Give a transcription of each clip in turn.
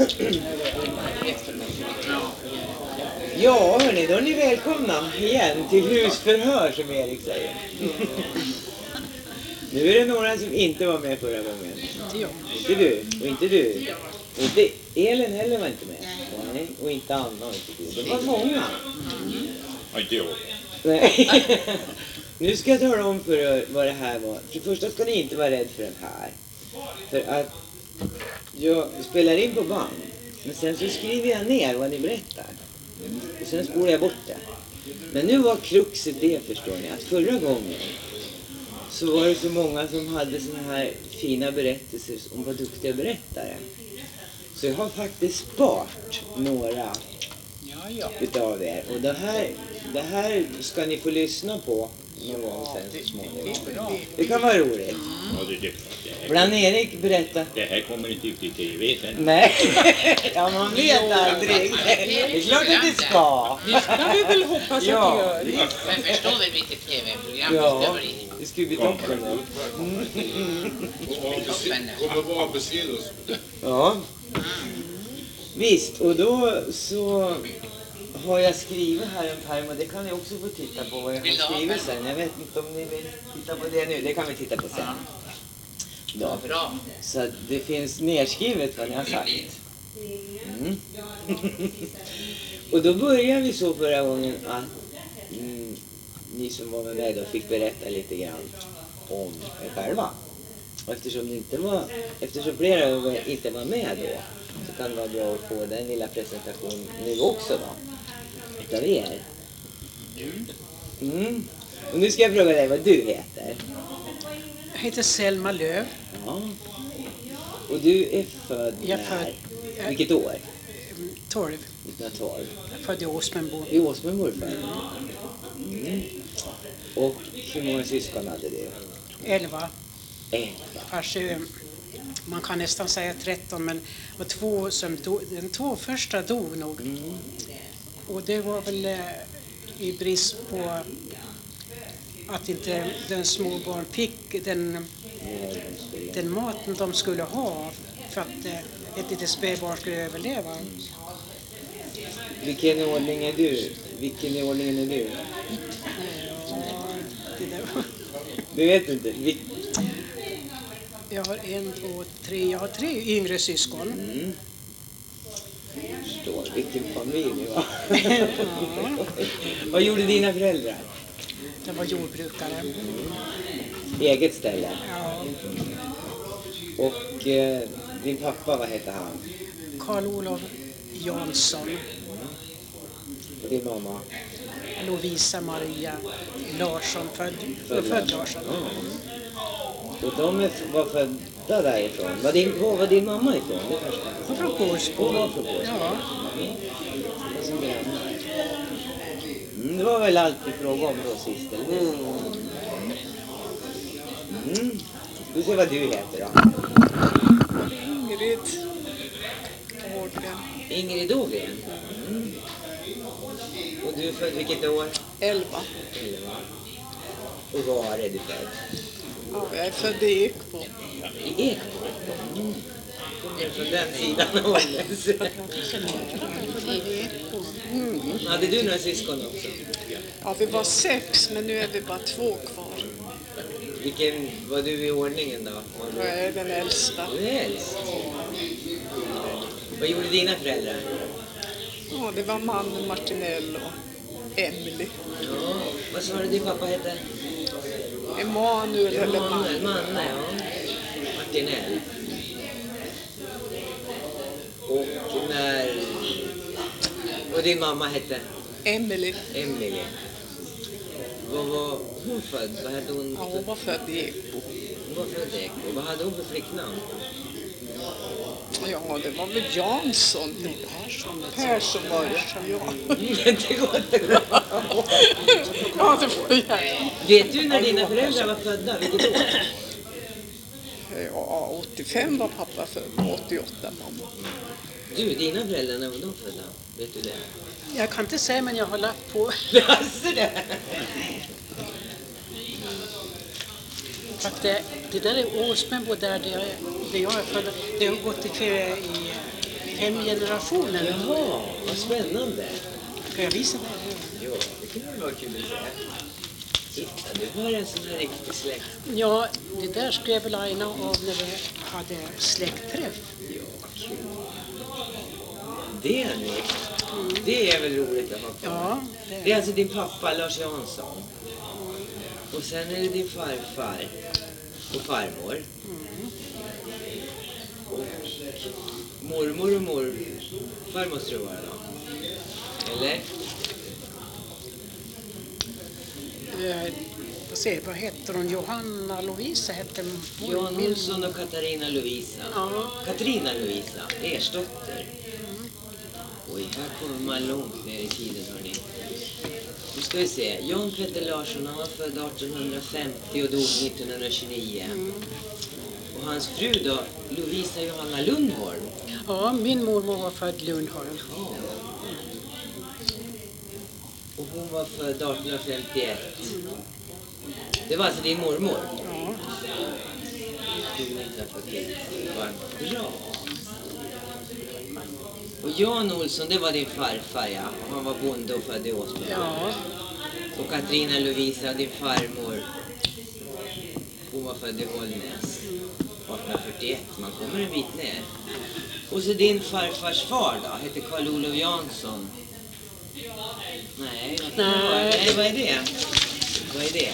Ja, hörni, då är ni välkomna igen till husförhör, som Erik säger. Nu är det några som inte var med förra gången. Inte jag. Inte du, och inte du. Och inte Elin heller var inte med. Nej, och inte Anna och inte du. Det var många. Ja, inte jag. Nej. Nu ska jag tala om för er vad det här var. För det första ska ni inte vara rädd för den här. För att jag spelar in på band. Men sen så skriver jag ner vad ni berättar. Och sen spolar jag bort det. Men nu var kruxet det, förstår ni, att förra gången så var det så många som hade såna här fina berättelser om vad duktiga berättare. Så jag har faktiskt sparat några utav er. Och det här ska ni få lyssna på någon gång sen så småningom. Det kan vara roligt. Ja, det Bland Erik berätta. det här kommer inte ut i tv sen. Nej, ja, man vet aldrig. Det är klart att det ska. Det ska vi väl hoppas att det gör. Men förstår väl vilket tv-program Ja, det ska bli? det skulle bli toppen då. Kommer vara besvikelser. Ja. Visst, och då så har jag skrivit här en pärm, och det kan ni också få titta på vad jag har skrivit sen. Jag vet inte om ni vill titta på det nu, det kan vi titta på sen. Ja, Bra. så att det finns nedskrivet vad ni har sagt. Mm. Och då börjar vi så förra gången att ni som var med mig då fick berätta lite grann om er själva. Och eftersom flera av er inte var med då, så kan det vara bra att få den lilla presentationen nu också då. Utav er. Mm. Och nu ska jag fråga dig vad du heter. Jag heter Selma Löv. Ja. Och du är född Jag är när? född- Vilket år? 12. 1912. Jag är född i Åsmenbo. I Åsmenbo är du född. Mm. Och hur många syskon hade du? 11. 11. Fast man kan nästan säga 13, men det var två som dog. De 2 första dog nog. Och det var väl i brist på att inte den småbarn fick den maten de skulle ha för att ett litet spädbarn skulle överleva. Vilken ordning är du? Vilken i ordningen är du? Ja, det där. Du vet inte? Jag har jag har 3 yngre syskon. Jag förstår. Vilken familj ni var. Vad gjorde dina föräldrar? Jag var jordbrukare. Eget ställe. Ja, Och din pappa, vad hette han? Karl-Olof Jansson, Och din mamma? Lovisa Maria Larsson, född Larsson. Och de var födda därifrån. Var var din mamma ifrån? Det första. Och från Gårdsbo. Hon var från Gårdsbo. Ja, Och som grannar. Det var väl allt vi frågade om då sist, eller hur? Du ser vad du heter då. Ingrid Ågren. Ingrid Ågren. Och du är född vilket år? 11. 11. Och var är du född? Ja, jag är född i Ekbo. I Ekbo. Kommer från den sidan av Ålens. Hade du några syskon också? Ja, vi var 6, men nu är vi bara 2 kvar. Vilken var du i ordningen då? Jag är den äldsta. Du är äldst. Vad gjorde dina föräldrar? Ja, det var mannen Martinell och Emily. Ja, vad sa du din pappa hette? Emanuel eller Emanuel, Manne, ja. Martinell. Och och din mamma hette? Emily. Emily. Vad var hon född? Vad hade hon? Ja, hon var född i Ekbo. Hon var född i Ekbo. Vad hade hon för flicknamn? Ja, det var väl Jansson. Persson var det. Ja. Det går inte bra. Ja, det får jag. Vet du när dina föräldrar var födda? Vilket år? Ja, 85 var pappa född, 88 mamma. Du, dina föräldrar, när var de födda? Vet du det? jag kan inte säga, men jag har lagt på. Alltså det? För att det där är Åsmenbo där jag är född. Det har gått i 5 generationer. Jaha, vad spännande. Kan jag visa det? Ja, det kan väl vara kul att säga. Titta, du har en sån här riktig släkt. Ja, det där skrev väl Aina av när vi hade släktträff. Ja, vad kul. Det är ni. Det är väl roligt att ha kvar. Ja, Det är alltså din pappa Lars Jansson. Och sen är det din farfar och farmor. Och mormor och morfar måste det vara då. Eller? Vad heter hon? Johanna Lovisa hette Jan Olsson och Katarina Lovisa. Ja. Katarina Lovisa, ers dotter. Oj, här kommer man långt ner i tiden, hörni. Nu ska vi se. Jan Petter Larsson, han var född 1850 och dog 1929. Och hans fru då, Lovisa Johanna Lundholm. Ja, min mormor var född Lundholm. Och hon var född 1851. Det var alltså din mormor? Ja. Dog 1941. Vad bra. Och Jan Olsson, det var din farfar, ja. Och han var bonde och född i Åsby. Ja. Och Katarina Lovisa, din farmor, hon var född i Hållnäs 1841. Man kommer en bit ner. Och så din farfars far då, hette Karl-Olof Jansson. Nej, vad är det? Vad är det?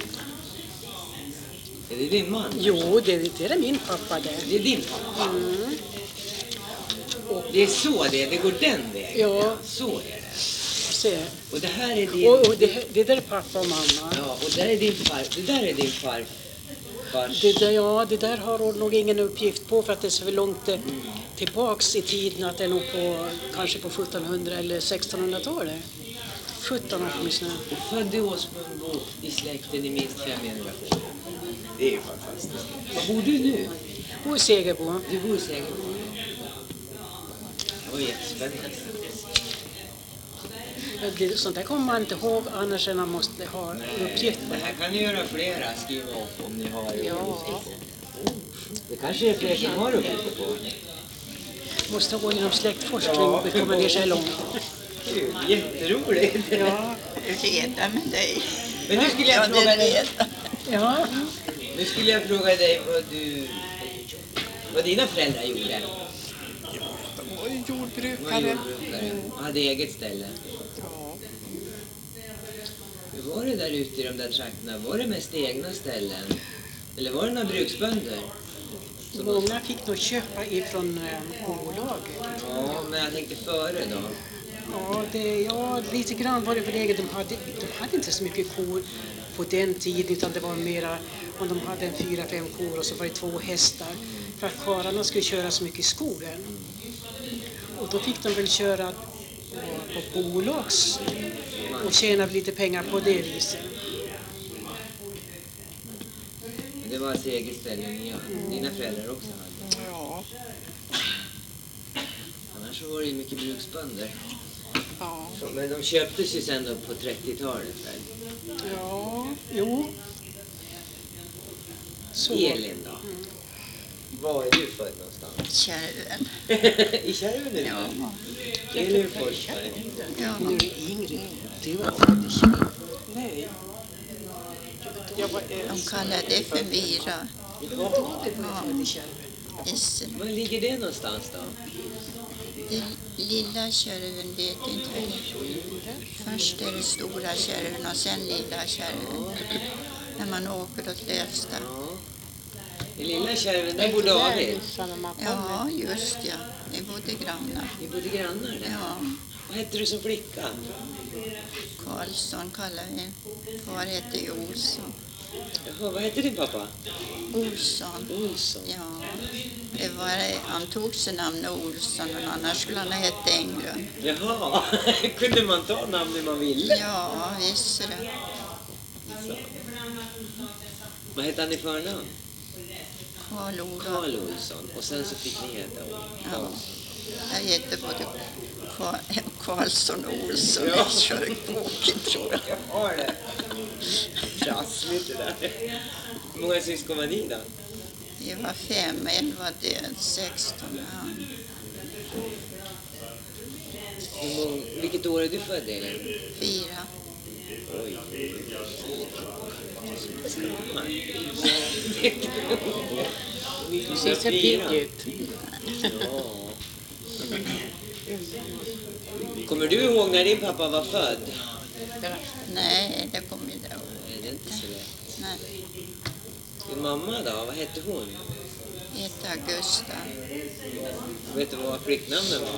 Är det din man? Jo, det är min pappa det. Det är din pappa. Mm. Det är så det går den vägen. Ja. Så är det. Se. Och det här är din... Och det där är pappa och mamma. Ja, och där är din det där är din farfars... Det där har hon nog ingen uppgift på för att det är så långt tillbaks i tiden att det är nog på kanske på 1700 eller 1600-talet. 17 åtminstone. Och född i Åsmundbo i släkten i minst 5 generationer. Det är ju fantastiskt. Var bor du nu? Och i Segerbo. Du bor i Segerbo. Det var jättespännande. Sånt där kommer man inte ihåg annars än man måste ha uppgift på Det här kan ni göra flera, skriva upp om ni har. Ja. Det kanske är fler som har uppgifter på. Måste gå inom släktforskning och komma ner sig långt. Kul, jätteroligt. Ja. Reda med dig. Men nu skulle jag fråga dig. Ja. Nu skulle jag fråga dig vad dina föräldrar gjorde. De var ju De var jordbrukare. jordbrukare och hade eget ställe. Ja. Hur var det där ute i de där trakterna? Var det mest egna ställen? Eller var det några bruksbönder? Många fick nog köpa ifrån bolaget. Ja, men jag tänkte före då. Ja, lite grann var det väl eget. De hade inte så mycket kor på den tiden utan det var mera om de hade 4-5 kor och så var det 2 hästar. För att karlarna skulle köra så mycket i skogen. Och då fick de väl köra på bolags och tjäna lite pengar på det viset. Men det var alltså eget ställe dina föräldrar också hade. Ja. Annars så var det ju mycket bruksbönder. Ja. Men de köptes ju sen då på 30-talet väl? Ja, jo. Så. Elin då? Var är du född någonstans? Kärven. I Kärven är du? Ja. Elin Forsberg. Ja. Nu är det Ingrid. Du var född i Kärven. Nej. Jag var De kallar det för Vira. Isen. Var ligger det någonstans då? Den lilla kärven vet inte vad det är. Först är det stora kärven och sen lilla kärven. När man åker åt Lövsta. Ja. I lilla Kärven, där bor David. Ja, just ja. Det bodde grannar. Ni bodde grannar där. Ja. Vad hette du som flicka? Karlsson kallar vi. Far hette Olsson. Jaha, vad hette din pappa? Olsson. Olsson. Ja. Det var, han tog sig namnet Olsson, men annars skulle han ha hett Englund. Jaha, kunde man ta namn när man ville? Ja, visst är det. Så. Vad hette han i förnamn? Karl-Olof. Karl Olsson. Och sen så fick ni heta Ja. Jag heter både Karlsson och Olsson. Ja. Jag kör boken, tror jag. Jag har det. Trassligt det där. Hur många syskon var ni då? Det var 5, en var död, 16 var han. Vilket år är du född, Elin? 4. Oj. Du ser så pigg ut. Ja. Kommer du ihåg när din pappa var född? Nej, det kommer jag inte ihåg. Nej, det är inte så lätt. Nej, Din mamma då? Vad hette hon? hette Augusta. Vet du vad flicknamnen var?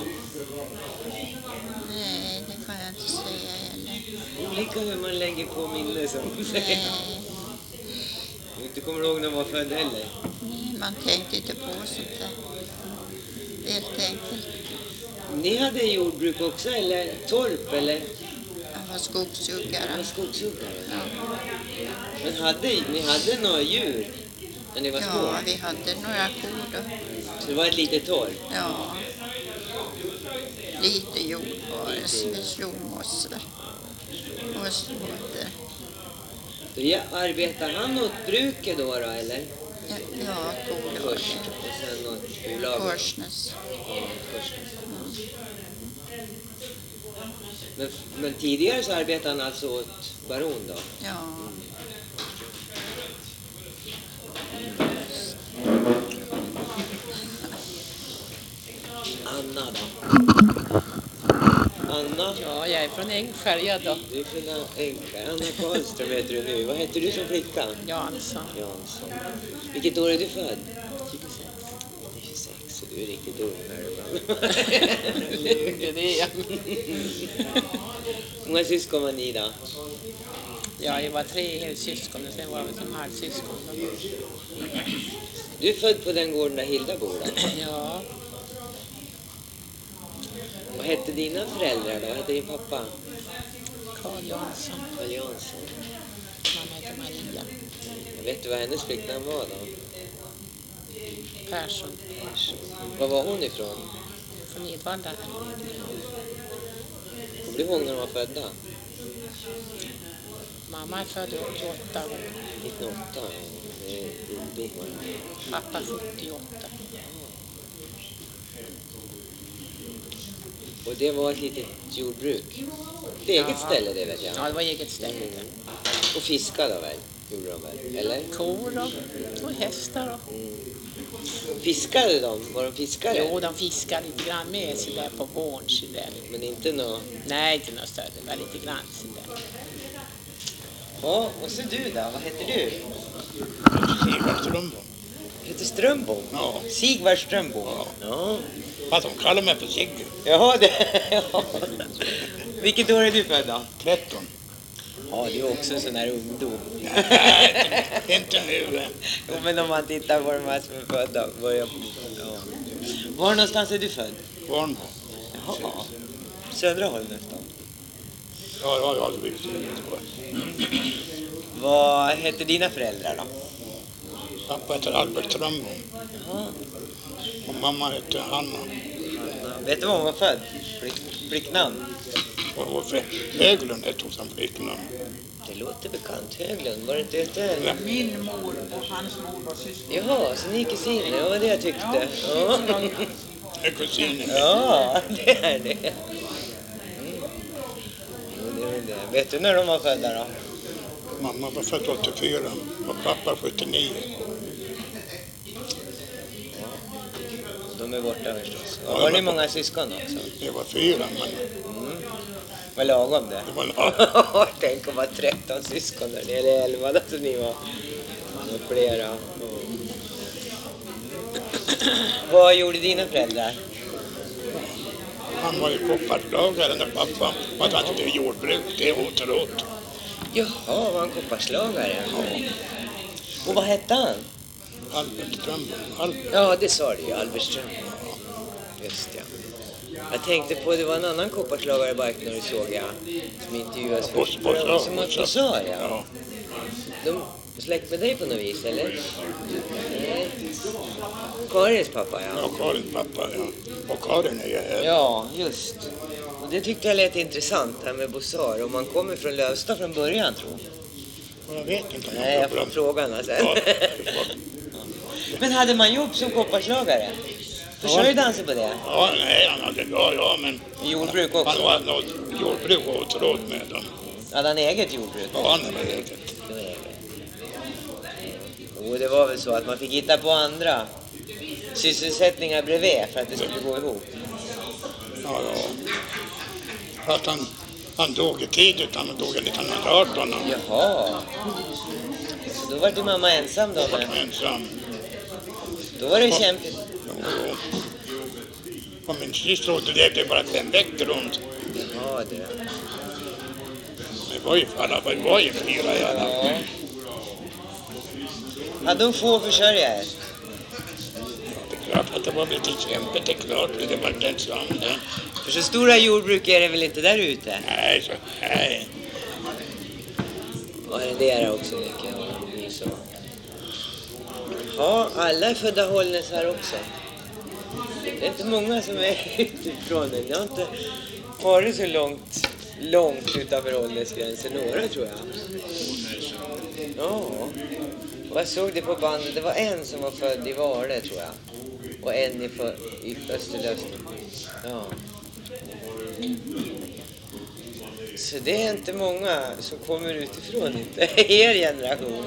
Nej, det kan jag inte säga heller. Olika hur man lägger på minne, som man säger. Nej, Du inte kommer ihåg när hon var född heller? nej, man tänkte inte på sånt där. Helt enkelt. Ni hade jordbruk också, eller torp, eller? Jag var skogshuggare. Var skogshuggare? Ja. Men ni hade några djur när ni var små? Ja, vi hade några kor då. Så det var ett litet torp? Ja. Lite jord var det, så vi slog mossor. Och slåter. Då arbetar han åt bruket då, eller? Ja, bolaget. Först, och sen åt bolag. Korsnäs. Korsnäs. Men tidigare så arbetade han alltså åt baron då? Ja. Anna då? Anna? Ja, jag är från Ängfärja då. Du är från Anna Karlström heter du nu. Vad heter du som flicka? Jansson. Jansson. Vilket år är du född? 26, så du är riktigt ung här ibland. Det är Hur många syskon var ni då? Ja, jag var 3 helsyskon och sen var vi som halvsyskon. Du är född på den gården där Hilda bor då? Ja, Vad hette dina föräldrar då? Vad hette din pappa? Carl Jansson. Carl Jansson. Mamma heter Maria Vet du vad hennes flicknamn var då? Persson Var var hon ifrån? från Edvalla. Kommer du ihåg när de var födda? Mamma är född 88 år, 1908. Det är Ulby. pappa 78. Och det var ett litet jordbruk. Ett eget Ja. ställe det vet jag. Ja, det var eget ställe. Och fiska då väl? Gjorde de väl? Eller? Kor och hästar. Fiskade de? Var de fiskare? Jo, de fiskade lite grann med sig där på våren. Så där. Men inte nå. Nej, inte något större, det var lite grann så där. Ja, och så du då? Vad heter du? Sigvard Strömbom. Heter Strömbom? Ja. Sigvard Strömbom? Ja. Fast de kallar mig för Sigge. Jaha, det... Ja. Vilket år är du född då? 13. Ja, du är också en sån här ungdom. Nej, inte nu. Jo, men om man tittar på de här som är födda, börjar... Ja. Var någonstans är du född? Varnbo. Jaha. Södra Holm nästan. Ja, det blir Vad heter dina föräldrar då? Pappa heter Albert Strömbom Jaha. och mamma heter Hanna. Vet du var hon var född? Flicknamn? Och Höglund hette hon som flicknamn. Det låter bekant. Höglund, var det inte det? Min mor och hans mor var syskon. Jaha, så ni är kusiner, det var det jag tyckte. Ja, Det är kusinen. ja det är det. Mm. Jo, det är det. Vet du när de var födda då? Mamma var född 84 och pappa 79. De är borta förstås. Ja, Var ni men- många syskon också? Det var 4, men Var lagom det? det var Tänk om det var 13 syskon där, eller 11 då, så ni var flera. Vad gjorde dina föräldrar? han var ju kopparslagare när pappa var han till jordbruk, det återåt. Jaha, var han kopparslagare? Och vad hette han? Albert Strömbom. Ja, det sa du ju, Albert Ström. Just ja. Jag tänkte på, det var en annan kopparslagare Barkner såg jag, som intervjuades först. Som var Bossar, ja. Ja. De släkt med dig på något vis, eller? Nej. Karins pappa, ja. Ja, Karins pappa, ja. Och Karin är ju här. Ja, just. Och det tyckte jag lät intressant här med Bossar. Om man kommer från Lövsta från början, tror jag. Jag vet inte om Nej, jag får frågan sen. Ja, Men hade man jobb som kopparslagare? Försörjde han sig på det? Ja, nej, han hade bra, ja, men Jordbruk han också? var något jordbruk och råd med dem. Hade han eget jordbruk? Ja, han hade eget. Och det var väl så att man fick hitta på andra sysselsättningar bredvid för att det skulle gå ihop. Ja, ja. Fast han dog tidigt, han dog 1918. Jaha. Så då var det mamma ensam då? Han Men var ensam. då var det kämpigt. Jo. Och min syster levde bara 5 veckor runt. Ja, det. Det var ju vi var ju 4 i alla. Ja. Hade de få försörjare? Det är klart att det var lite kämpigt, det är klart. Det var inte ensam. För så stora jordbruk är det väl inte där ute? Nej. Och renderar också mycket. Och det blir så. Ja, alla är födda Hållnäs här också. Det är inte många som är utifrån den. Jag har inte varit så långt utanför Hållnäsgränsen. Några tror jag. Ja. Och jag såg det på bandet. Det var en som var född i Vare tror jag. Och en i Österlöst. Ja. Så det är inte många som kommer utifrån, inte er generation.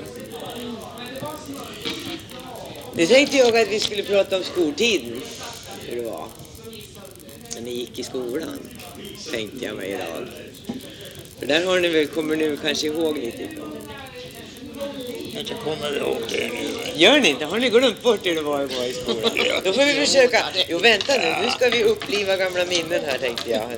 Nu tänkte jag att vi skulle prata om skoltiden. Hur det var. När ni gick i skolan. Tänkte jag mig idag. För där har ni väl, kommer ni kanske ihåg lite ifrån. Inte kommer vi ihåg det nu. Gör ni inte? Har ni glömt bort hur det var i skolan? Då får vi försöka. Jo, vänta nu ska vi uppliva gamla minnen här, tänkte jag.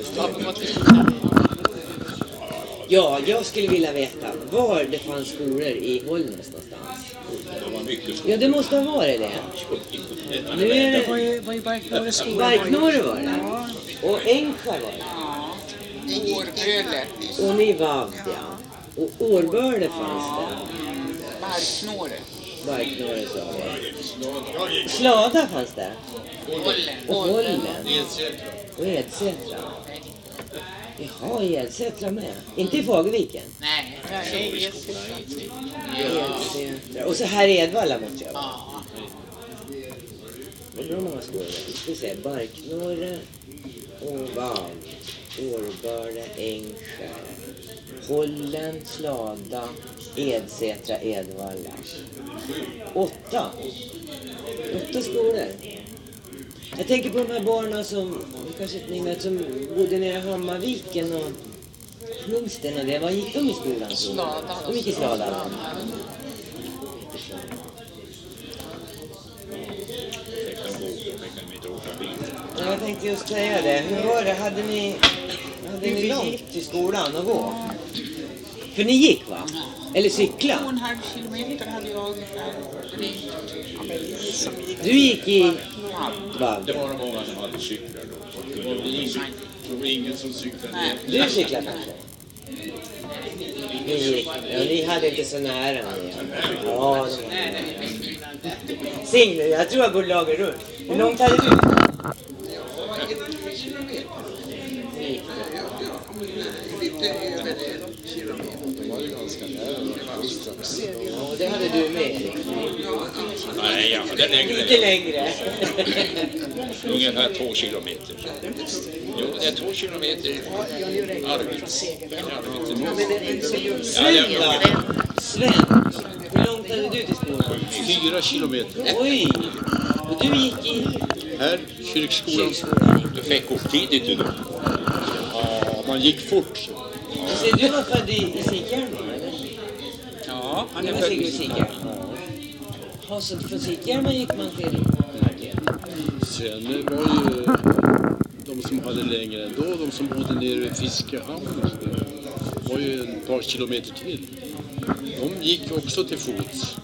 Ja, jag skulle vilja veta var det fanns skolor i Hållnäs någonstans. Ja, det måste ha varit det. Nu är Det var det... ju Barknorre skola. Barknorre var det. Ja, Och Ängsjö var det. Årböle. Och Nivavd, ja. Och Årböle fanns det. Barknorre. Barknorre sa vi. Slada fanns det. Och Hållen. Och Edsätra. Jaha, i Edsätra med. Inte i Fagerviken. Nej. Edsätra. Och så här i Edvalla måste jag vara. Ja. Det är många skolor. Vi ska se. Barknorre. Åvald. Årböle. Ängsjö. Hållen. Slada. Edsätra. Edvalla. 8 skolor. Jag tänker på de här barnen som, kanske inte ni vet, som bodde nere i Hammarviken och Kungsten och det. Vad gick de i skolan? Slada. De gick i Slada. Ja, jag tänkte just säga det. Hur var det? Hade ni långt till skolan att gå? För ni gick, va? Eller cykla? 2,5 kilometer hade jag ungefär. Du gick i Vald. Det var det många som hade cyklar då. Det var ingen som cyklade. Nej. Du cyklade kanske? Ni hade inte så nära. Ja, Signe, jag tror jag går lager runt. Hur långt hade du? Lite över kilometer. Ja, det hade du med. Nej, ja, det är längre. Lite längre. Ungefär 2 kilometer. Jo, det är 2 kilometer. Sven då? Sven, hur långt hade du till skolan? 4 kilometer. Oj! Och du gick i Här, kyrkskolan. kyrkskolan. Du fick upp tidigt du då. Ja, man gick fort. Så du var född i Sikärma, eller? Ja, han Du är var född säkert i i Sikärma. Ja, så från Sikärma gick man till Sen var ju de som hade längre ändå, de som bodde nere i Fiskehamn, var ju ett par kilometer till. De gick också till fots.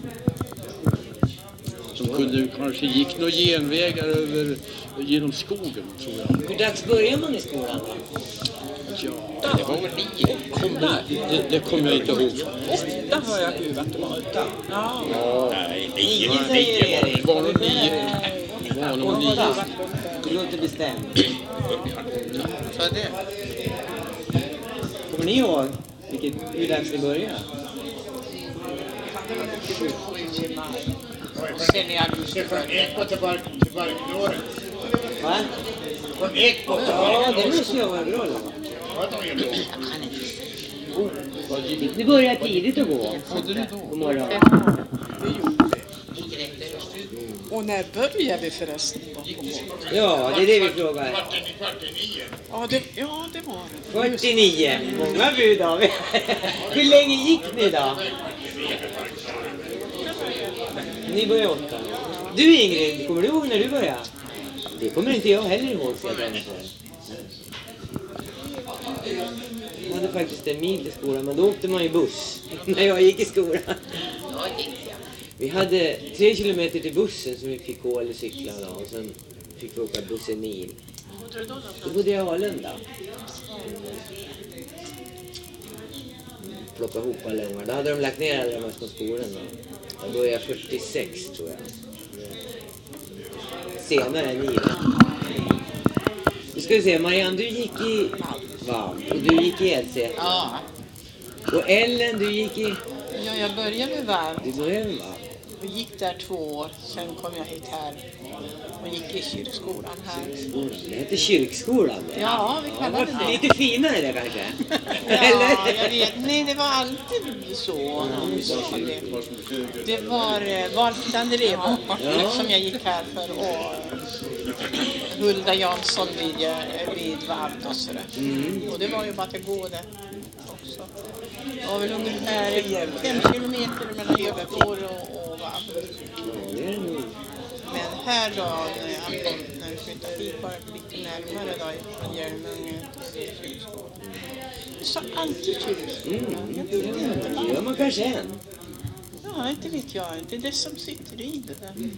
De kunde kanske gick några genvägar genom skogen, tror jag. Hur dags börjar man i skolan då? Ja, det var väl 9. Det kommer jag inte ihåg. 8 har jag huvat att det var. Ja. Nej, 9 9. säger Erik. Det var nog 9. Det var nog 9. Du låter bestämd. Så det. Kommer ni ihåg hur dags det börjar? Och sen är jag Stefan Ekman till Barknorre. Va? På ett på Ja, det måste jag vara bra. Jag kan inte. Du börjar tidigt att gå. God morgon. Och när börjar vi förresten? Ja, det är det vi frågar. 49. Ja, det var det. 49. Många bud har vi. Hur länge gick ni då? Ni började 8. Du Ingrid, kommer du ihåg när du började? Det kommer inte jag heller ihåg. Jag hade faktiskt en mil till skolan, men då åkte man ju buss när jag gick i skolan. Vi hade 3 kilometer till bussen som vi fick gå eller cykla då, och sen fick vi åka buss en mil. Då bodde jag i Arlanda. Plocka ihop alla ungar. Då hade de lagt ner alla de här små skolorna. Jag började 46 tror jag. Senare än ni. Nu ska vi se, Marianne, du gick i VAM och du gick i Edsä. Ja. Och Ellen, du gick i... Ja, jag började med varv. Du började med VAM. Och gick där 2 år. Sen kom jag hit här och gick i kyrkskolan här. Det heter kyrkskolan. Ja, vi kallade det. Lite finare där kanske. Ja, jag vet. Nej, det var alltid så. Det var Valfrid André som jag gick här för och Hulda Jansson vid Vard och sådär. Och det var ju bara att gå där också. Det var väl ungefär 5 kilometer mellan Övergård och Vard. Men här då, när vi flyttade hit, bara lite närmare då, från Hjälmänge till kyrkskolan. Så alltid kyrkskolan. Det gör man kanske än. Ja, inte vet jag. Det är det som sitter i det där.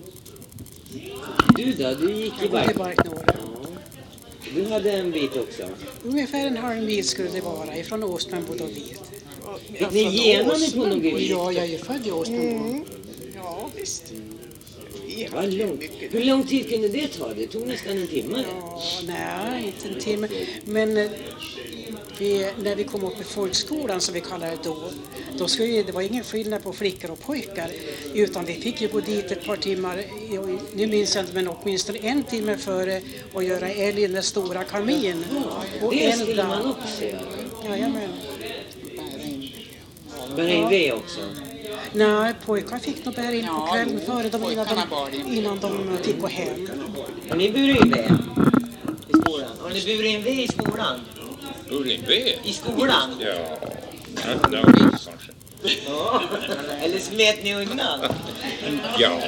Du då, du gick i Barknåra. Ja. Du hade en bit också. Ungefär en halv mil skulle det vara ifrån Åsmanbo och dit. Fick ni igenom det på någon grej? Ja, jag är född i Åsmanbo. Ja, visst. Vad långt. Hur lång tid kunde det ta? Det tog nästan en timme. Ja, nej, inte en timme. Men när vi kom upp i folkskolan, som vi kallar det då skulle det var ingen skillnad på flickor och pojkar, utan vi fick ju gå dit ett par timmar, nu minns jag inte, men åtminstone en timme före och göra eld i den stora kamin. Och det skulle man också göra. Jajamän. Bära in ved också? Nej, pojkar fick nog bära in på kvällen före innan de fick gå hem. Har ni burit in ved i skolan? Har ni burit in ved i skolan? Burit in ved? I skolan? Ja, kanske. Ja, eller smet ni undan? Ja.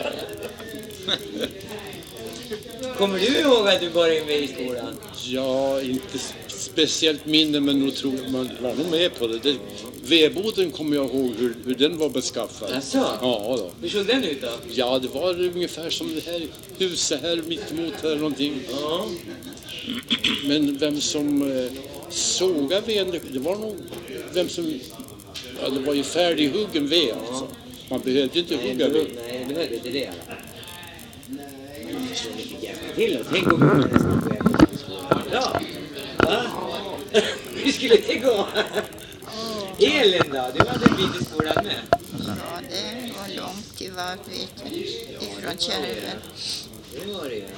Kommer du ihåg att du bar in ved i skolan? Ja, inte speciellt minne, men nog tror man var nog med på det. Vedboden kommer jag ihåg hur den var beskaffad. Jaså? Ja då. Hur såg den ut då? Ja, det var ungefär som det här huset här mittemot här någonting. Ja. Men vem som sågade veden, det var nog vem som... Ja, det var ju färdighuggen ved alltså. Man behövde inte hugga ved. Nej, det behövde inte det i alla fall. Till och tänk om vi nästan på ja. Va? Hur skulle det gå? Elin då? Du hade en bit i skolan med. Ja, det var långt till Varvvik ifrån Kärven. Det var det ju.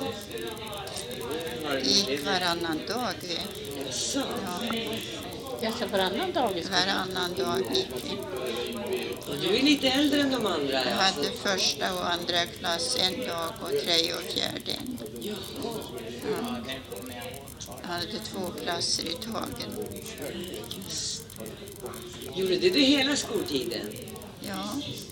Ja. Gick varannan dag vi. Jaså? Ja. Jag ska varannan dag. Varannan dag gick vi. Och du är lite äldre än de andra. Jag hade första och andra klass en dag och 3 och 4 en. Ja. Jag hade 2 klasser i tagen. Gjorde det hela skoltiden? Ja.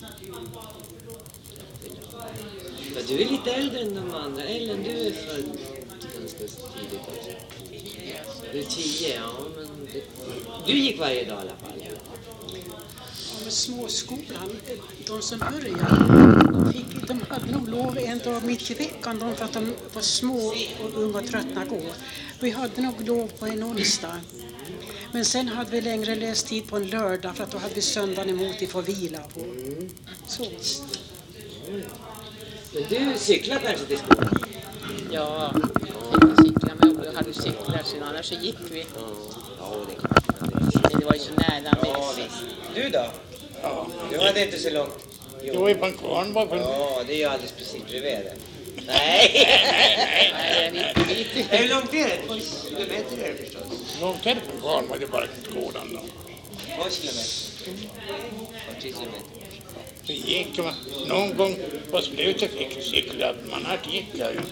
Men du är lite äldre än de andra. Ellen, du är född ganska tidigt också. Du är 10, ja. Men du gick varje dag i alla fall. Ja, småskolan, de som började, de hade nog lov en dag mitt i veckan för att de var små och unga och tröttna gå. Vi hade nog lov på en onsdag. Men sen hade vi längre lästid på en lördag för att då hade vi söndagen emot att få vila på. Så. Men du cyklar kanske till skolan? Ja, jag cyklade med och jag hade cyklar sen annars så gick vi. Ja, det är klart. Men det var ju så nära med. Ja, visst. Du då? Ja. Du hade inte så långt. Det var ju på en kvarn bakom. Ja, det är ju alldeles precis bredvid det. Nej. Nej, Hur långt är det? 2 kilometer är det förstås. Långt är det för barn, men det är bara gården då. 2 kilometer. 40 kilometer. Det gick man. Någon gång på slutet fick vi cykla, man har inte gick där ju.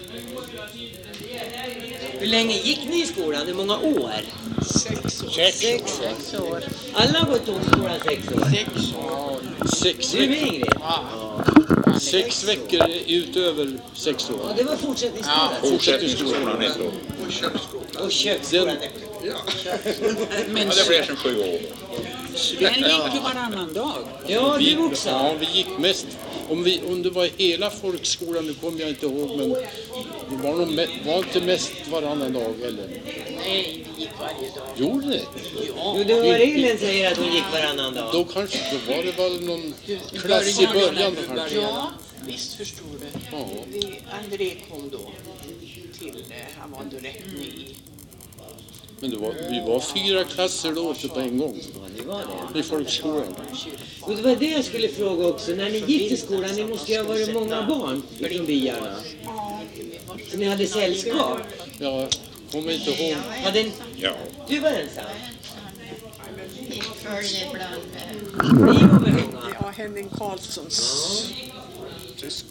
Hur länge gick ni i skolan? Hur många år? 6 år. Alla har gått om skolan 6 år. 6 Du är veckor. med Ingrid? 6 veckor utöver 6 år. Ja, det var fortsättningsskolan. Fortsättningsskolan ett år. Och köksskolan. Ja, det blev som 7 år. Sven gick ju varannan dag. Ja, du också. Ja, vi gick mest. Om det var hela folkskolan, nu kommer jag inte ihåg, men det var inte mest varannan dag eller? Nej, vi gick varje dag. Gjorde det? Jo, det var Elin säger att hon gick varannan dag. Då var det väl någon klass i början då kanske. Ja, visst förstår du. Ja. André kom då till, han var då rätt ny. Men vi var 4 klasser då på en gång. Ja, det var det. I folkskolan. Och det var det jag skulle fråga också. När ni gick till skolan, ni måste ju ha varit många barn från byarna. Så ni hade sällskap. Ja, kommer inte ihåg. Ja. Du var ensam. Vi följer ibland Ni var väl många? Ja, Henning Karlssons syskon.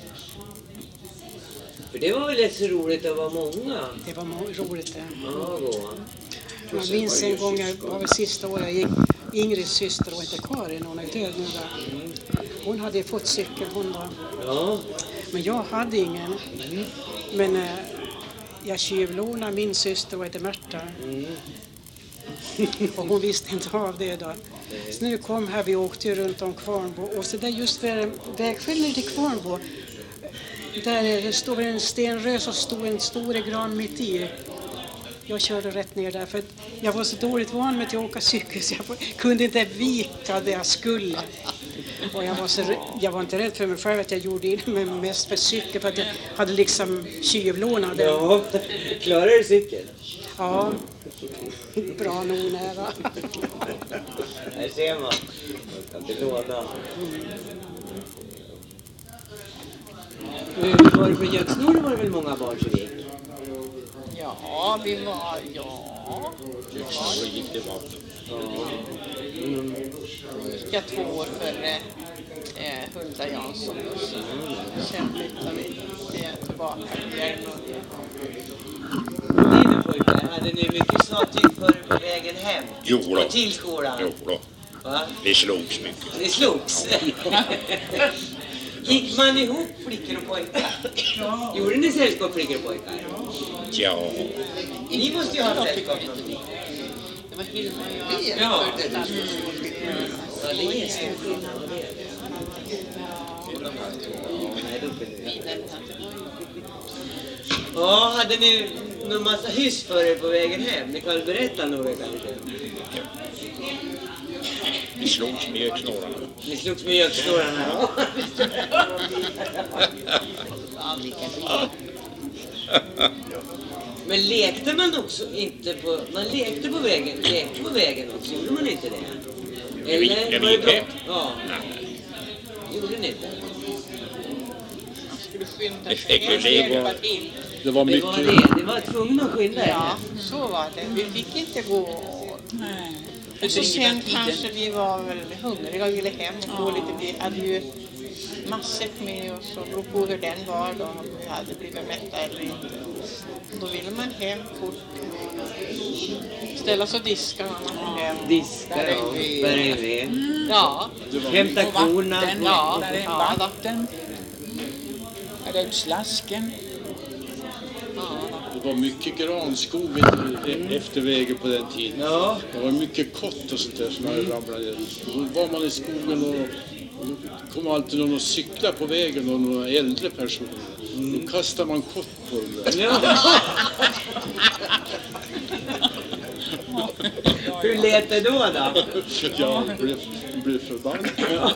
För det var väl rätt så roligt att vara många. Det var roligt det. Ja, gå. Jag minns en gång, det var väl sista året jag gick, Ingrids syster och inte Karin, hon är död nu där. Hon hade fått cykel, hon då. Ja. Men jag hade ingen. Men jag tjuvlånade min syster och hette Märta. Och hon visste inte av det då. Så nu kom här, vi åkte ju runt om Kvarnbo. Och så där just för vägskillnaden till Kvarnbo. Där stod en stenrös och stod en stor gran mitt i. Jag körde rätt ner där för att jag var så dåligt van med att åka cykel så jag kunde inte vika där jag skulle. Och jag var inte rädd för mig själv att jag gjorde in mig mest för cykel för att jag hade liksom tjuvlånat den. Ja, klarar du cykeln? Ja, bra nog nära. Här ser man. Man kan inte låna. Var det på Göksnor var det väl många barn som gick? Ja, vi var, ja. Så gick det vatten. Gick jag 2 år före Hulda Jansson. Sen flyttade vi tillbaka till Järnlund. Ni pojkar, hade ni mycket snartyg för på vägen hem? Jo då. Och till skolan? Jo då. Va? Vi slogs mycket. Ni slogs? Gick man ihop flickor och pojkar? Ja. Gjorde ni sällskap flickor och pojkar? Ja. Ni måste ju ha sällskap. Det var Hilma och jag. Ja. Ja, det är stor skillnad. Ja, hade ni någon massa hyss för er på vägen hem? Ni kan berätta några kanske. Vi slogs med göksnårarna. Ni slogs med göksnårarna. Men lekte man också inte på... Man lekte på vägen. Lekte på vägen också. Gjorde man inte det? Eller var det bra? Ja. Gjorde ni inte? Skulle skynda Det fick vi hjälpa till. Det var Det mycket. var det. Det var tvungna att skynda er. Ja, så var det. Vi fick inte gå. Nej. Och så sen kanske vi var väl hungriga och ville hem och gå lite. Vi hade ju massor med oss och beror på hur den var då. Om vi hade blivit mätta eller inte. Då ville man hem fort. Ställa sig och diska när man kom hem. Diska, ja. Bredvid. Ja. Hämta korna. Ja, Där är ja. vatten. Där är slasken. Det var mycket granskog efter vägen på den tiden. Ja. Det var mycket kott och sånt där som hade ramlat ner. Då var man i skogen och då kom alltid någon och cykla på vägen och några äldre personer. Då kastade man kott på dem där. Ja. Hur lät det då? Jag blev förbannad.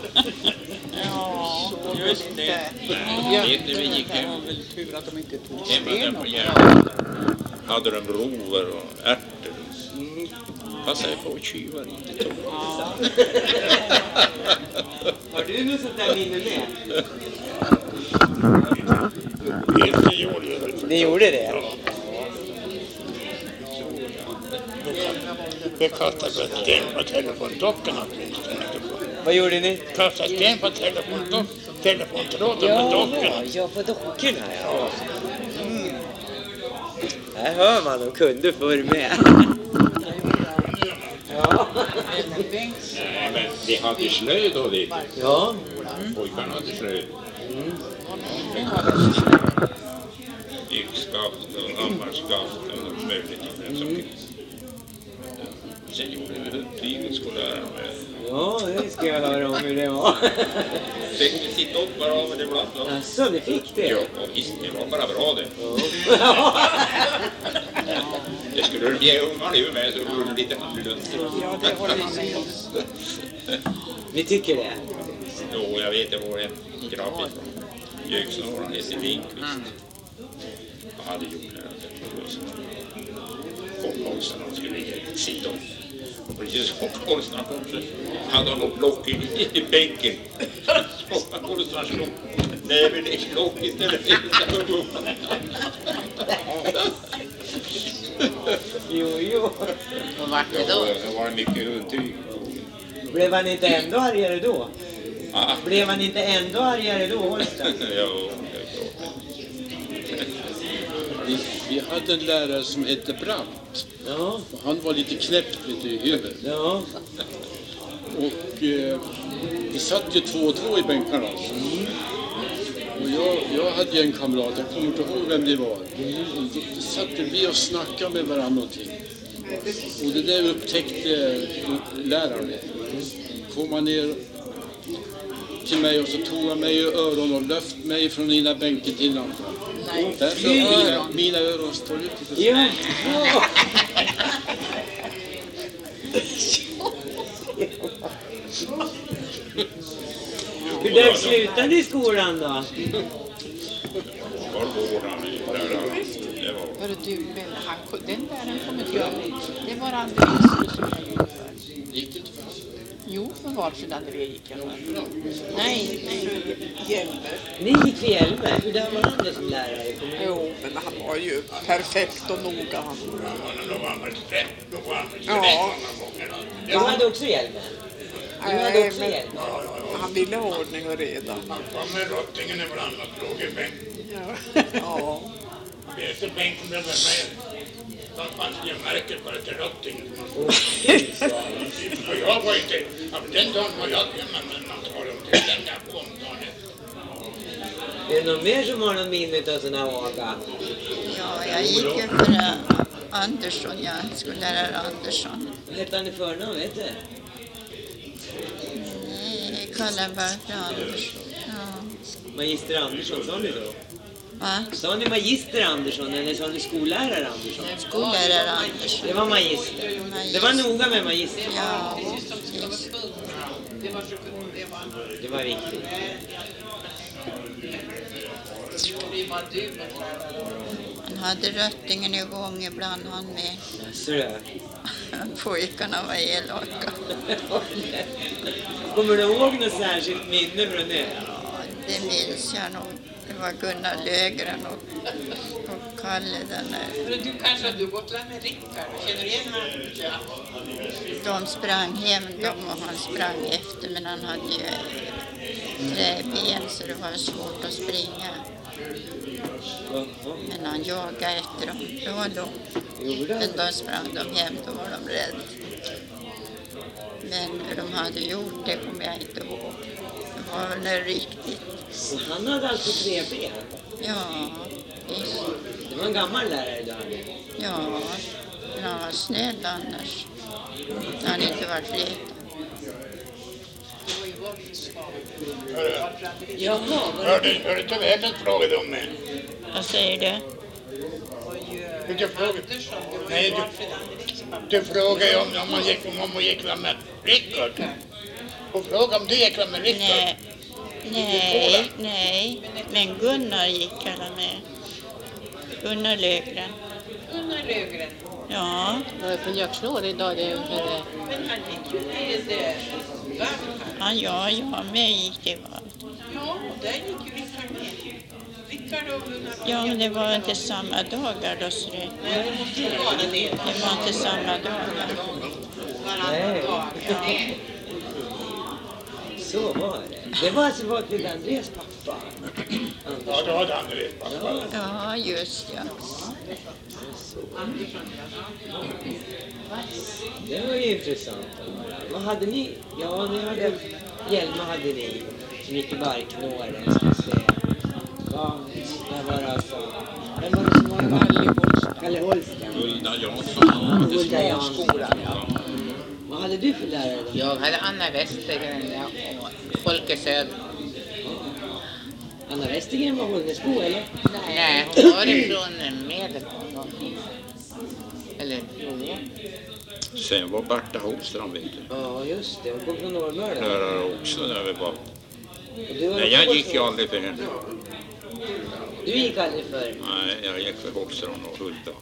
Ja, Just det. Vet ni, vi gick Det hem. var väl tur att de inte tog Hemma där sten på också. Järnlund. Hade de rover och ärtor. Passade på att tjuvar inte tog. Har du något sånt där minne med? Det gjorde vi väl. Ni gjorde det? Vi kastade sten på telefondockorna. Vad gjorde ni? Kastade sten på telefontråden med dockorna. Ja, på dockorna, ja. Här hör man, de kunde förr med. Ja. Nej, men vi hade slöjd då lite. Ja. Pojkarna hade slöjd. Yxskaft och hammarskaft och allt möjligt. Sen gjorde vi flygskolära med. Ja, det ska jag höra om hur det var. Fick vi titta upp bara av det ibland. Alltså, ni fick det? Ja, visst, det var bara bra det. Ja. Det skulle du ge ungarna nu med så vore det lite annorlunda. Ja, det håller jag med om. Ni tycker det? Jo, jag vet, det var en grabb ifrån Göksnåra, han heter Lindqvist. Jag hade gjort det här. Kom också när de skulle sitta upp. Och precis som konstnären kom så hade han något block i bänken. Så han konstnären slog. Nej, men det är block istället. Jo. Och vart det då? Det var mycket hundtyg. Blev han inte ändå argare då? Ah. Blev han inte ändå argare då, Holsten? Jo, Vi hade en lärare som hette Brandt. Ja. Och han var lite knäppt lite i huvudet. Ja. Och vi satt ju 2-2 i bänkarna. Och jag hade ju en kamrat, jag kommer inte ihåg vem det var. Och då satt vi och snackade med varandra någonting. Och det där upptäckte läraren. Kom han ner till mig och så tog han mig i öron och löft mig från ena bänken till andra. Därför mina öron står ut lite. Ja. Hur där slutade i skolan då? Var går han i läraren? Det var... Hörru du, men den läraren kommer inte jag ihåg. Det var Andreas som jag gick för. Gick det inte för? Jo, för Valfrid André gick jag för. Nej. Hjälmer. Ni gick för Hjälmer? Hur där var han då som lärare? Jo, men han var ju perfekt och noga. Ja. Du hade också Hjälmer? Du hade också men Hjälmer? han ville ha ordning och reda. Han kom med rottingen ibland och slog i bänken. Ja. Efter bänken blev det med. Då fanns det märket bara till rottingen. Och jag var inte... Den dagen var jag... Men man tar dem till den där omdagen. Är det någon mer som har någon minne av såna aga? Ja, jag gick ju för Andersson, jag skulle lära Andersson. Vad hette han i förnamn, vet du? Nej, kallade bara för Andersson. Ja. Magister Andersson, sa ni då? Va? Sa ni Magister Andersson eller sa ni skollärare Andersson? Skollärare Andersson. Det var Magister. Det var noga med Magister. Ja, precis. Det var viktigt. Han hade röttingen igång ibland, han med. Så det. Pojkarna var elaka. Kommer du ihåg något särskilt minne från det? Ja, det minns jag nog. Det var Gunnar Lögren och Kalle den där. Du kanske har gått där med Rickard, känner du igen honom? De sprang hem och han sprang efter, men han hade ju träben så det var svårt att springa. Men han jagade efter dem. Det var långt. Men då sprang de hem, då var de rädda. Men hur de hade gjort det kommer jag inte ihåg. Det var väl riktigt. Och han hade alltså 3 ben? Ja, visst. Det var en gammal lärare du hade? Ja, men han var snäll annars. Han inte varit flet. Jaha, Hör du inte vägen frågade om mig? Vad säger du? Du frågade... Nej, du frågade om man gick med Rickard. Och frågade om du gick med Rickard. Nej. Men Gunnar gick alla med. Gunnar Lögren. Ja. Var det på mjölksnår idag? Men han gick ju med Ja, jag med gick det var. Ja, där gick ju Rickard med. Rickard och Gunnar. Ja, men det var inte samma dagar då, så det. Nej, det måste ju vara det. Det var inte samma dagar. Nej. Så var det. Det var alltså Valfrid Andrés pappa. Ja, det var det Andrés pappa. Ja, just ja. Det var ju intressant. Vad hade ni? Ja, ni hade Hjelma hade ni. Som gick i Barknåren, ska vi se. Ja, där var det alltså. Vem var det som var det? Kalle Holsten. Hulda Jansson. Hulda Jansson. Skolan, ja. Vad hade du för lärare då? Jag hade Anna Westergren och Folke Söder. Anna Westergren var Hållnäsbo, eller? Nej, hon var ifrån Medelpad. Eller, jo. Sen var Berta Holstrand, vet du. Ja, just det. Hon kom från Norrmörda. Lärare också när vi var. Och du var Nej, jag gick ju aldrig för henne. Du gick aldrig för? Nej, jag gick för Holstrand och Hulda.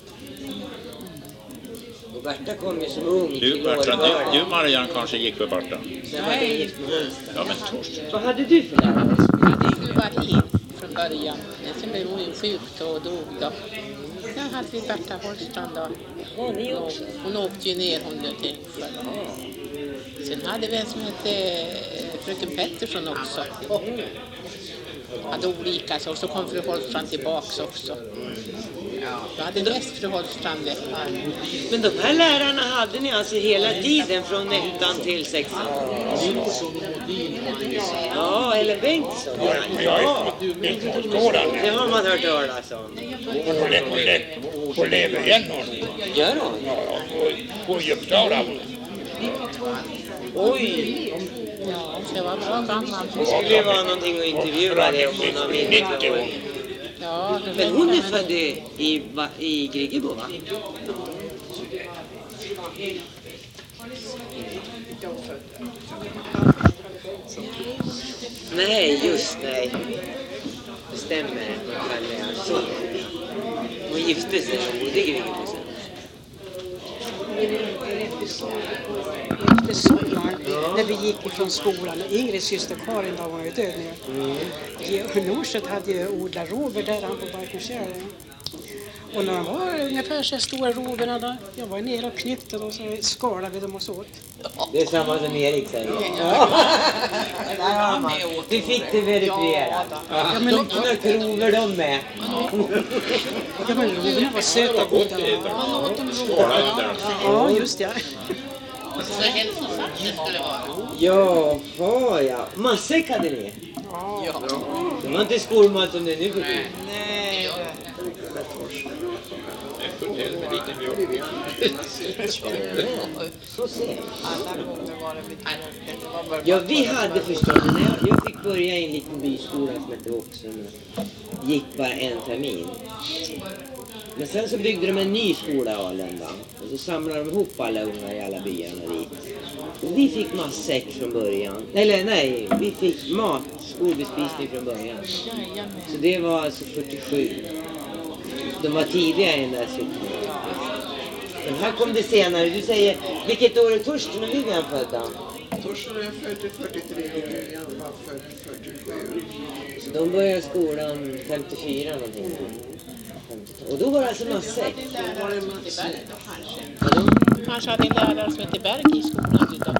Och Berta kom ju som ung Du, till Berta, Norrmörda. du Marianne kanske gick för Berta. Sen var det gift med Holsten. Ja, men Torsten. Vad hade du för lärare? Det skulle vara in från början. Men sen blev hon ju sjuk då och dog då. Sen hade vi Berta Holstrand då. Ja, ni också. Hon åkte ju ner hon till Yngsjö. Sen hade vi en som hette fröken Pettersson också. Hade olika, så kom fru Holstrand tillbaks också. Jag hade mest fru Holstrand. Men de här lärarna hade ni alltså hela tiden från 1 till 6? Ja, eller Bengtsson. Ja, Bengtsson-skolan. Det har man hört talas om. Hon lever igen hon. Gör hon? Ja, hon är i Uppsala. Oj! Ja, det var bra gammal. Det skulle ju vara någonting att intervjua det om hon har minnet. Ja, Men hon är född i Griggebo, va? Nej, just nej. Det stämmer. Man kan det så. Hon gifte sig och bodde i Griggebo sen. Efter sommaren, när vi gick ifrån skolan. Ingrids syster Karin, då hon var ju död nu. Norset hade ju odlat rover där han på Barkenskär. Och när de var ungefär så stora roverna då, jag var nere och knytte och så skalade vi dem och så åt. Det är samma som Erik säger. Ja. Vi fick det verifierat. Ja, men De knover de med. ja, men roverna var söta och goda. Ja, just det. Så hälsosamt det skulle vara. Jaha, ja. Matsäck hade ni. Ja. Det var inte skolmat som det är nu för tiden. Nej. Så ser Alla gånger var det med Ja, vi hade förstås, när jag fick börja i en liten byskola som hette Oxen, gick bara en termin. Men sen så byggde de en ny skola i Alenda och så samlade de ihop alla ungar i alla byarna dit. Och vi fick matsäck från början. Eller nej, vi fick mat, skolbespisning från början. Så det var alltså 47. De var tidiga i den där socknen. Men här kom det senare. Du säger, vilket år är Torsten och Vivian födda? Torsten är född 43 och Vivian var född 47. Så de började skolan 54 någonting. Och då var det alltså matsäck. Då var det matsäck. Kanske hade en lärare som hette Berg i skolan idag.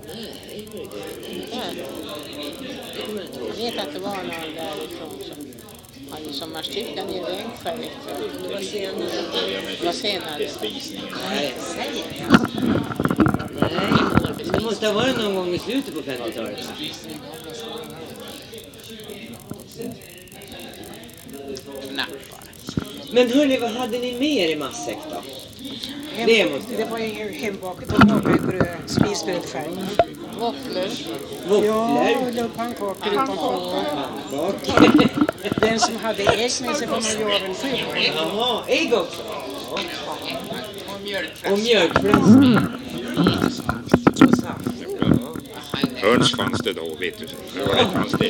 Jag vet att det var någon därifrån som hade sommarstugan i Yngsjö. Det var senare. Det var senare. Nej, det måste ha varit någon gång i slutet på 50-talet. Men hörni, vad hade ni mer i matsäck då? Det var ju hembakat och bakbröd, spisbröd själv. Våfflor. Ja, eller pannkakor utan kaka. Den som hade ägg med sig var man ju avundsjuk. Jaha, ägg också? Och mjölkfläsk. Och mjölkfläsk. Höns fanns det då, vet du. Det var det fanns det.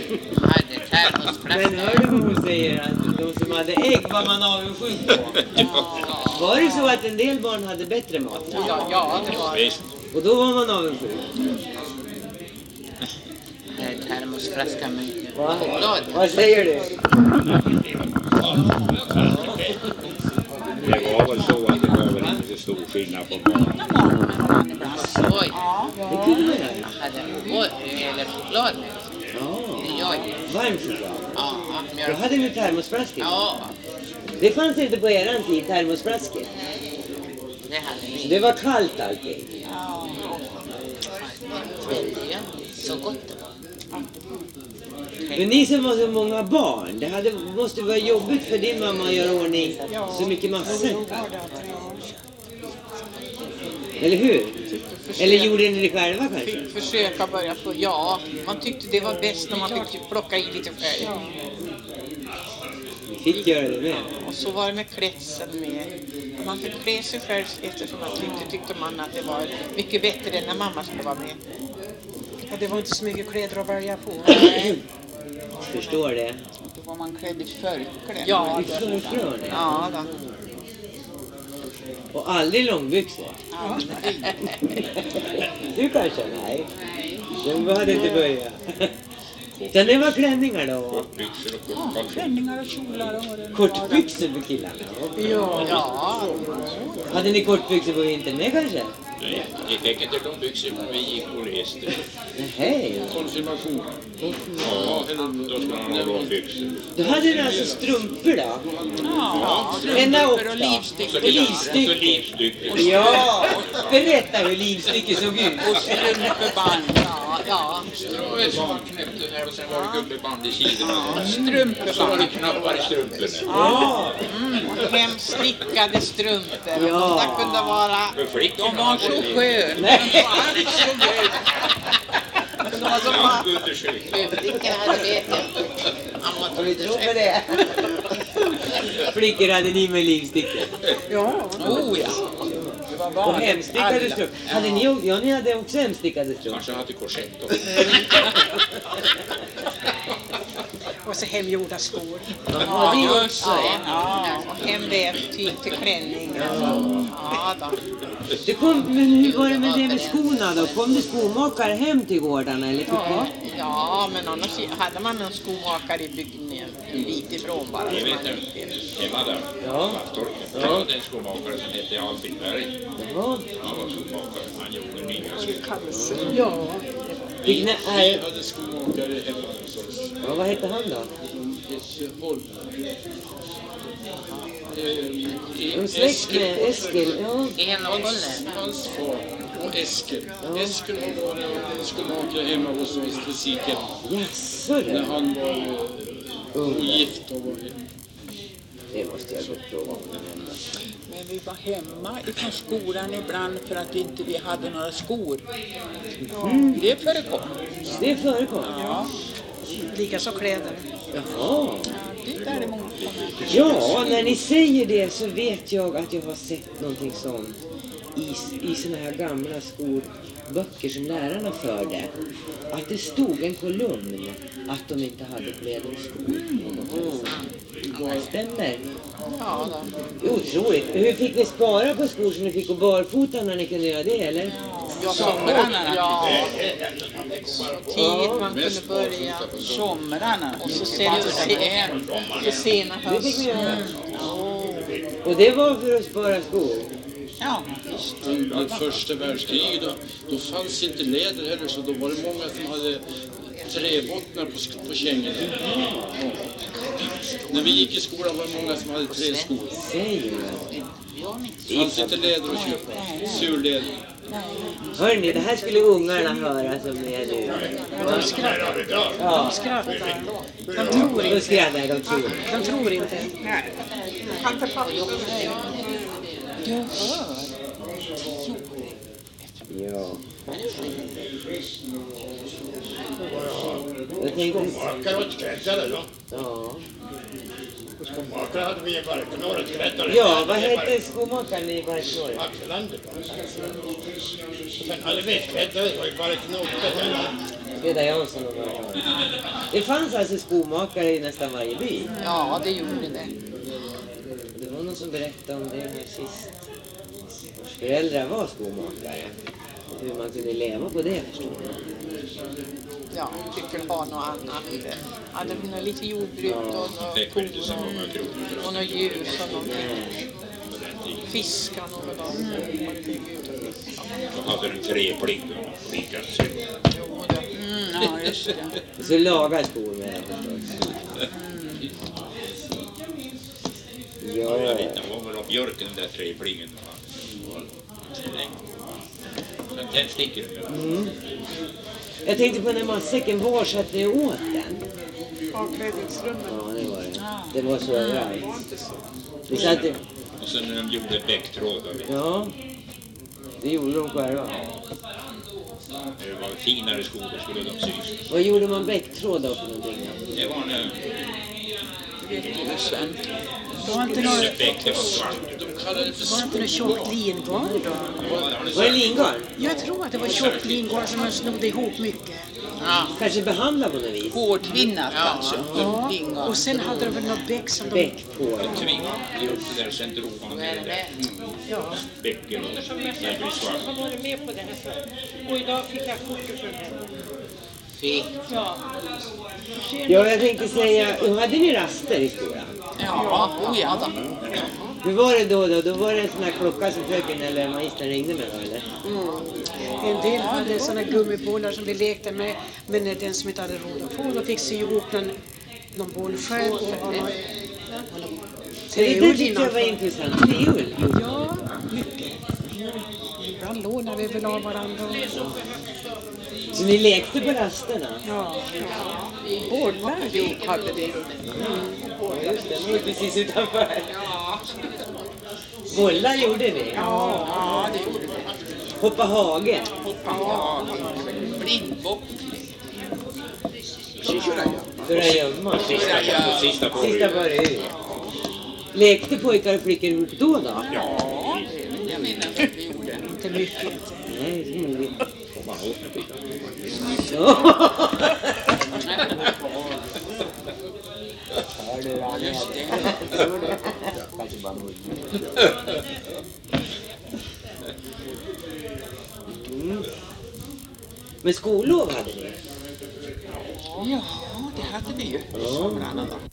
Men hör du vad hon säger? Att de som hade ägg var man avundsjuk på. Ja. Var det så att en del barn hade bättre mat? Ja, det var det. Och då var man avundsjuk. Termosflaska med choklad. Vad säger du? Det var väl så att det var väl inte stor skillnad på mat. Oj. Det kunde man göra. Eller choklad med. Ja. Varm choklad. Ja, Då hade ni termosflaskor. Ja. Det fanns inte på eran tid, termosflaskor. Det hade vi. Det var kallt allting. Ja. Så gott det var. Men ni som var så många barn, det måste vara jobbigt för din mamma att göra ordning så mycket massor. Eller hur? Eller gjorde ni det själva kanske? Försöka börja på, ja. Man tyckte det var bäst när man fick plocka i lite själv. Ni fick göra det med. Och så var det med klädseln med. Man fick klä sig själv eftersom man tyckte man att det var mycket bättre när mamma skulle vara med. Och det var inte så mycket kläder att välja på. Förstår det. Då var man klädd i förklädd. Ja, I förkläder. Ja, då. Och aldrig långbyxor. Du kanske? Nej. Den hade inte börjat. Sen det var klänningar då? Ja, klänningar och kjolar och vad det Kortbyxor för killarna? Ja. Hade ni kortbyxor på vintern med kanske? Nej, vi fick inte långbyxor när vi gick och reste. Hej. Konfirmation. Ja, då skulle man ha långbyxor. Då hade ni alltså strumpor då? Ja, Ända upp strumpor och då? livstycken. Och livstycke. Ja, berätta hur livstycket såg ut. Och strumpeband. Ja. Strået som man knäppte där och sen var det gummiband i sidorna. Så var Strumpeband. det knappar i strumporna. Ja. Och hemstickade strumpor. Ja. De där kunde vara... För flickorna De var så sköna. Nej. De var så bra. Flickorna hade vet Har vi tro på det? Flickor hade ni med livstycken? Ja. Oh ja. Och hemstickade strumpor. Hade ni hade också hemstickade strumpor. Kanske hade korsett också. Och så hemgjorda skor. Ja, det också. Ja, och hemvävt tyg till klänning. Ja, då. Men hur var det med det med skorna då? Kom det skomakare hem till gårdarna eller fick ni? Ja, men annars hade man en skomakare i bygden en bit ifrån bara. Jag vet inte, hemma där. Ja. Jag hade en skomakare som hette Alfred Berg. Jaha. Han var skomakare. Han gjorde nya skor. Ja. Fick ni, Vi hade skomakare hemma hos oss. ja, vad hette han då? Hässleholm. En släkt med Eskil, ja. Hans far och Eskil. Eskil har varit skomakare hemma hos oss till Siken. Jaså När du? han var ogift och var hemma. Det måste jag gå fråga. Men vi var hemma ifrån skolan ibland för att inte vi hade några skor. Det förekom. Det förekom? Ja. Likaså kläder. Jaha. Det däremot Ja, när ni säger det så vet jag att jag har sett någonting sånt i såna här gamla skolböcker som lärarna förde. Att det stod en kolumn att de inte hade kläder och skor. Det stämmer. Ja, då. Otroligt. Hur fick ni spara på skor som ni fick gå barfota när ni kunde göra det, eller? somrarna. Ja. Tidigt man kunde börja. Somrarna. Och så sen till sena Det fick ni göra. höst. Och det var för att spara skor? Ja. Under första världskriget då fanns inte läder heller, så då var det många som hade träbottnar på kängorna. Ja. När vi gick i skolan var det många som hade träskor. Säg nu. Det fanns inte läder att köpa. Surläder. Hörrni, det här skulle ungarna höra som är nu. De skrattar. Ja, De skrattar. De tror de inte. skrattar, de tror. De tror inte. Kan inte fatta. Du hör. Ja. Jag tänkte... Skomakare och skräddare då. Ja. Skomakare hade vi i Barkenåret, skräddare. Ja, vad hette skomakaren i Barkenåret? Axel Lander. Och sen hade vi skräddare i Barkenåret. Freda Jansson och några. Det fanns alltså skomakare i nästan varje by. Ja, det gjorde det. Det var någon som berättade om det här sist. Vars föräldrar var skomakare. Och hur man kunde leva på det, förstår du. Ja, fick väl ha något annat. Hade vi lite jordbruk och något kor och något djur och någonting. Fiska något dag. Då hade den 3 pling och lyckats. Ja, just det. Och så lagar skor med det, förstås. Ja. Jag vet inte, det var väl av björken den där 3 plingen. Men den sticker den. Jag tänkte på när matsäcken var så att ni åt den. Avklädningsrummet. Ja, det var det. Det var så överallt. Vi satt i... Och sen när de gjorde bäcktrådar. Ja, det gjorde de själva. När det var finare skor då skulle de sys. Vad gjorde man bäcktråd då för någonting? Det var när... Det var inte något, Bäck, det var svart. var inte något tjockt lingarn då? Var det lingarn? Jag tror att det var tjockt lingarn som man snodde ihop mycket. Ja. Kanske behandla på något vis? Hårdvinnat alltså. Ja. Och sen hade de väl något bäck som de... Bäck på. Tvingade upp det där, sen drog man ner det där. Ja. Bäcken och det blir svart. Jag har varit med på det här förut. Och idag fick jag kortet för det. Ja. Ja, jag tänkte säga, hade ni raster i skolan? Ja, ja. Hur var det då? Då var det en sån här klocka som fröken eller magistern ringde med då, eller? En del hade såna gummibollar som vi lekte med, men den som inte hade råd att få, då fick sy ihop någon boll själv. Det där tyckte jag var intressant. Treull? Ja, mycket. Ibland lånade vi väl av varandra. Så ni lekte på rasterna? Ja. Bollar hade vi. Ja, just det. Det var precis utanför. Bollar gjorde ni? Ja, det gjorde vi. Hoppa hage? Ja, blindbock. Kurragömma? Sista på Sista var det ut. Lekte pojkar och flickor ihop då? Ja, jag menar att vi gjorde. Inte mycket. Nej, det är roligt. Men skollov hade ni? Ja, det hade vi ju. Somrarna då.